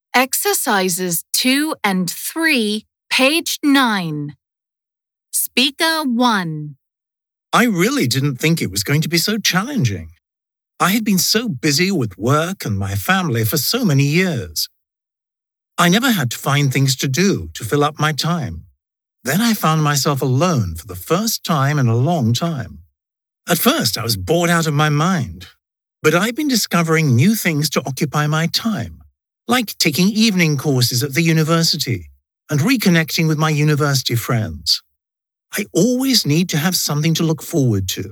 Exercises 2 and 3, page 9. Speaker 1. I really didn't think it was going to be so challenging. I had been so busy with work and my family for so many years. I never had to find things to do to fill up my time. Then I found myself alone for the first time in a long time. At first, I was bored out of my mind. But I've been discovering new things to occupy my time, like taking evening courses at the university and reconnecting with my university friends. I always need to have something to look forward to.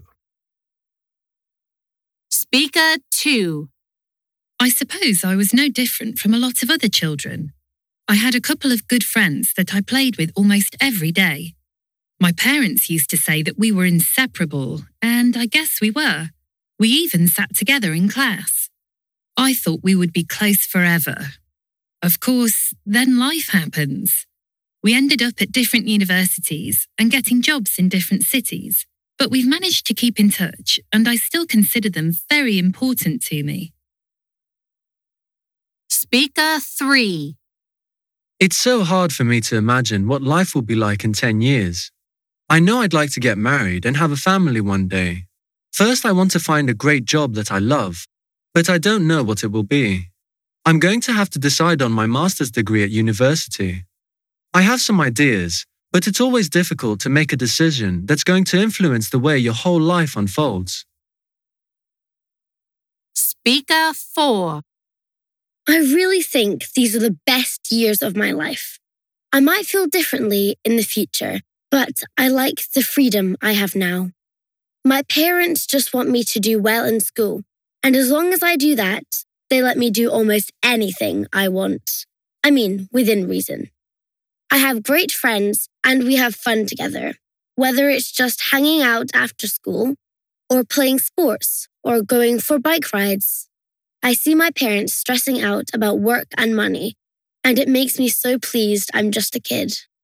Speaker 2. I suppose I was no different from a lot of other children. I had a couple of good friends that I played with almost every day. My parents used to say that we were inseparable, and I guess we were. We even sat together in class. I thought we would be close forever. Of course, then life happens. We ended up at different universities and getting jobs in different cities, but we've managed to keep in touch, and I still consider them very important to me. Speaker 3. It's so hard for me to imagine what life will be like in 10 years. I know I'd like to get married and have a family one day. First, I want to find a great job that I love, but I don't know what it will be. I'm going to have to decide on my master's degree at university. I have some ideas, but it's always difficult to make a decision that's going to influence the way your whole life unfolds. Speaker 4. I really think these are the best years of my life. I might feel differently in the future, but I like the freedom I have now. My parents just want me to do well in school, and as long as I do that, they let me do almost anything I want. I mean, within reason. I have great friends and we have fun together, whether it's just hanging out after school, or playing sports, or going for bike rides. I see my parents stressing out about work and money, and it makes me so pleased I'm just a kid.